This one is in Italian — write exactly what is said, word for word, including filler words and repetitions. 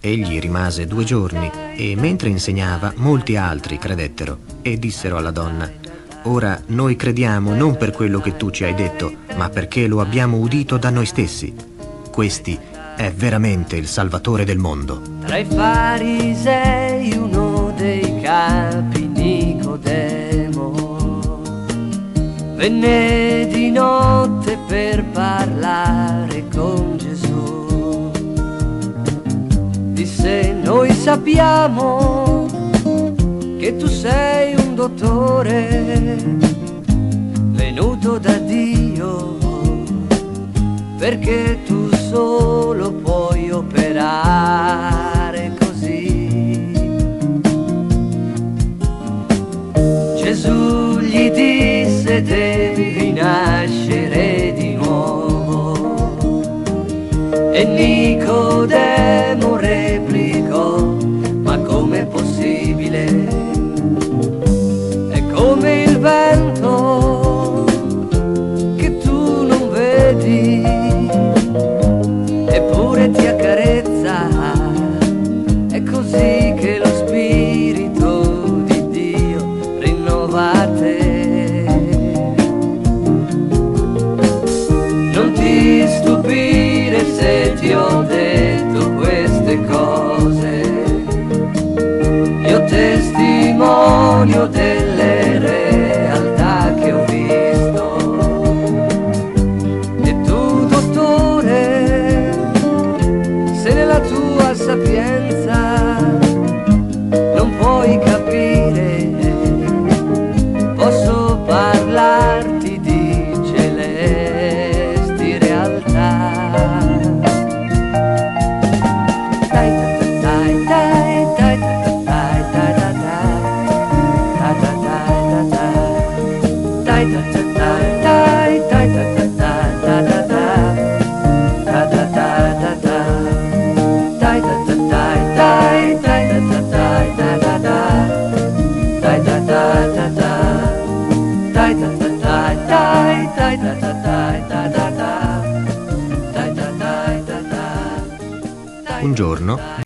Egli rimase due giorni e mentre insegnava molti altri credettero e dissero alla donna: ora noi crediamo non per quello che tu ci hai detto, ma perché lo abbiamo udito da noi stessi. Questi è veramente il Salvatore del mondo. Tra i farisei uno dei capi, Nicodemo, venne di notte per parlare con Gesù. Disse: noi sappiamo che tu sei un dottore venuto da Dio, perché tu solo puoi operare così. Gesù gli disse: devi nascere di nuovo. E Nicodemo replicò: ma com'è possibile? È come il vento che tu non vedi, eppure ti accarezza. È così che lo Spirito di Dio rinnova te. Non ti stupire se ti ho detto queste cose, io testimonio delle realtà che ho visto. E tu, dottore, se nella tua sapienza non puoi capire, posso parlarti di celesti realtà. Un giorno